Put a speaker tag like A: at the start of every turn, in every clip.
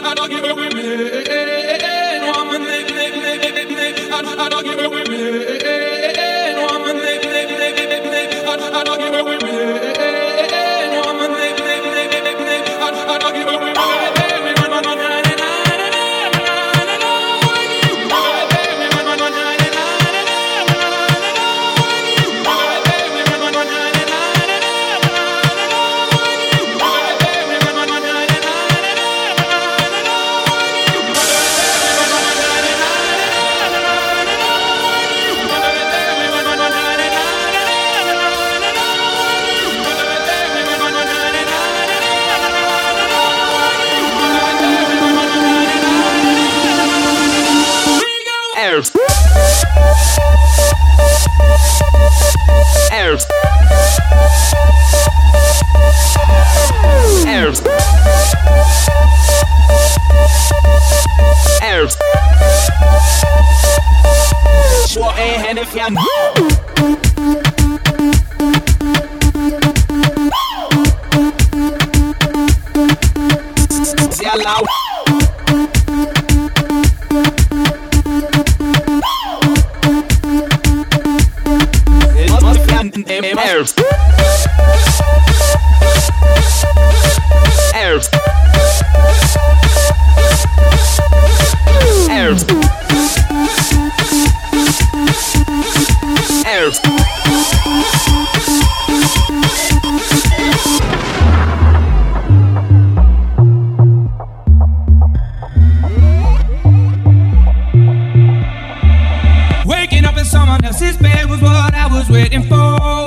A: Waking up in someone else's bed was what I was waiting for.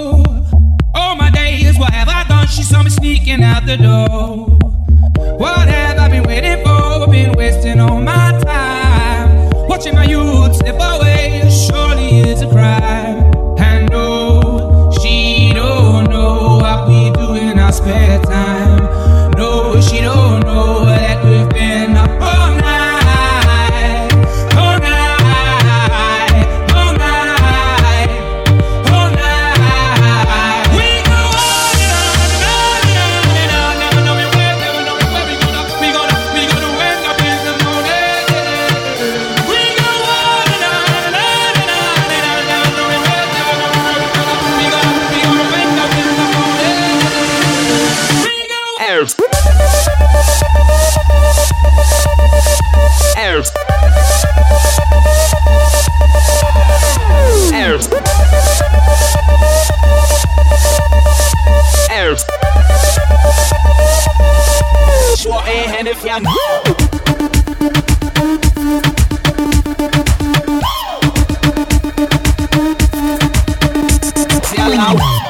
A: All my days, what have I done? She saw me sneaking out the door. What have I been waiting for? Been wasting all my time. Watching my youth slip away surely is a crime. And no, she don't know what we do in our spare time. No, she don't know that we've been up all night, all night, all night, all night. We go on and on and on, never know where we gonna wake up in the morning. We go on and on and on and on and on, never know where we gonna wake up in the morning. We go on.
B: Short hand if you know.